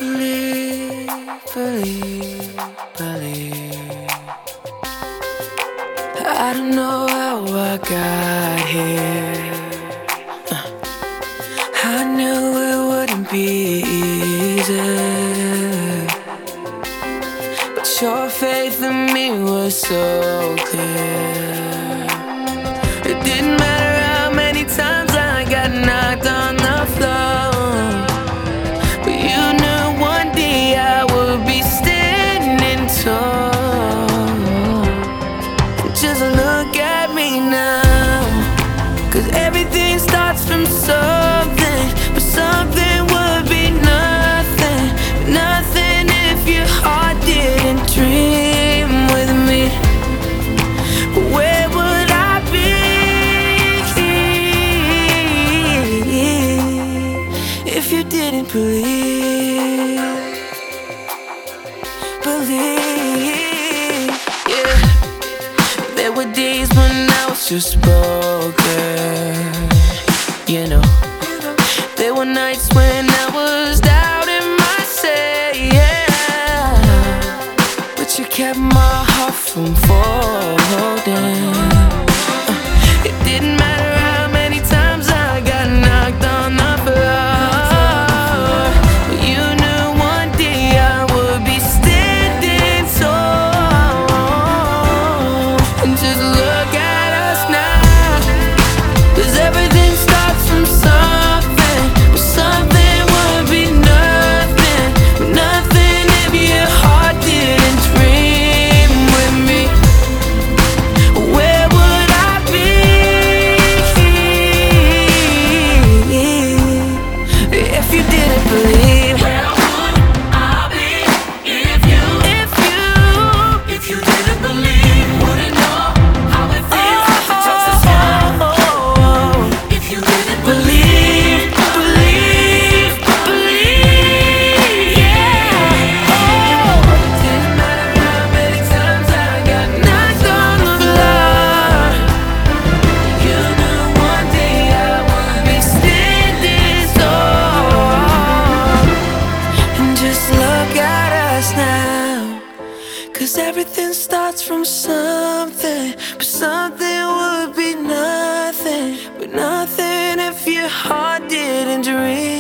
Believe, believe, believe. I don't know how I got here. I knew it wouldn't be easy, but your faith in me was so clear. It didn't matter how many times I got knocked on the floor, but you knew one day I would be standing tall. Just look at me now, 'cause everything starts from something, but something would be nothing, nothing if your heart didn't dream with me. Where would I be if you didn't believe? Believe, yeah. There were days when I was just broken, you know. There were nights when I was doubting myself, yeah. But you kept my heart from folding. It didn't matter how many times I got knocked on the floor, but you knew one day I would be standing tall. And just look at us now, 'cause everything starts from something, but something would be nothing, nothing if your heart didn't dream with me. Where would I be if you didn't believe? Where would I be if you didn't believe? Wouldn't know how it feels to touch the sky. If you didn't Believe, believe, believe, yeah. Oh, didn't matter how many times I got knocked on the floor, you knew one day I would be standing tall. And just look at us now, 'cause everything starts from something, but something would be nothing, but nothing if your heart didn't dream.